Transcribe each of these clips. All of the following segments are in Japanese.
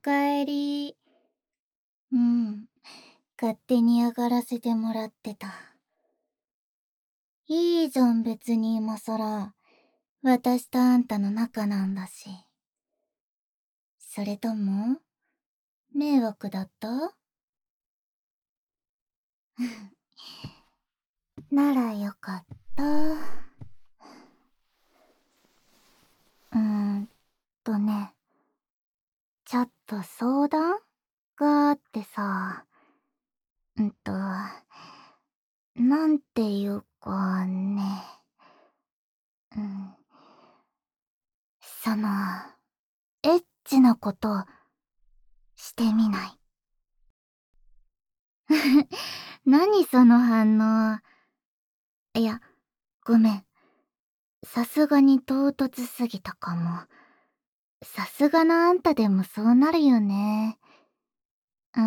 かえり。うん、勝手に上がらせてもらってた。いいじゃん別に今さら。私とあんたの仲なんだし。それとも、迷惑だった？ならよかった。ね、ちょっと相談があってさ、なんていうかね、うん、その、エッチなことしてみない？何その反応。いや、ごめん。さすがに唐突すぎたかも。さすがのあんたでもそうなるよね。うん。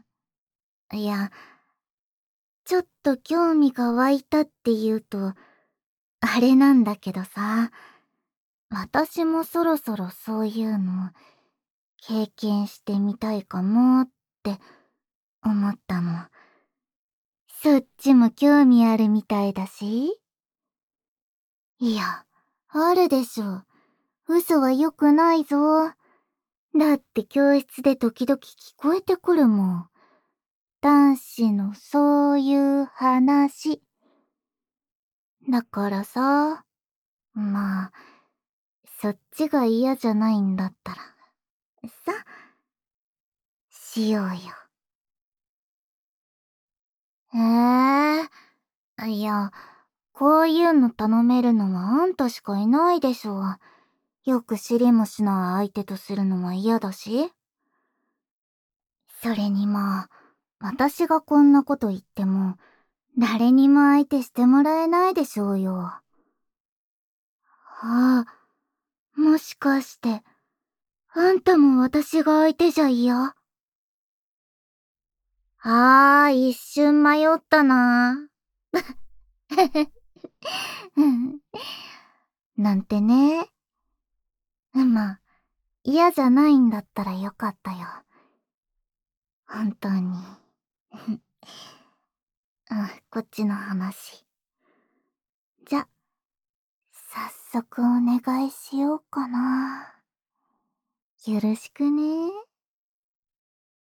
いや、ちょっと興味が湧いたって言うと、あれなんだけどさ、私もそろそろそういうの経験してみたいかもって思ったの。そっちも興味あるみたいだし。いや、あるでしょ。嘘は良くないぞ。だって教室で時々聞こえてくるもん。男子のそういう話。だからさ、まあ、そっちが嫌じゃないんだったら、さ、しようよ。いや、こういうの頼めるのはあんたしかいないでしょ。よく知りもしない相手とするのは嫌だし。それにまあ、私がこんなこと言っても、誰にも相手してもらえないでしょうよ。ああ、もしかして、あんたも私が相手じゃ嫌？一瞬迷ったな。なんてね。まあ、嫌じゃないんだったらよかったよ。本当に。こっちの話。じゃ、早速お願いしようかな。よろしくね。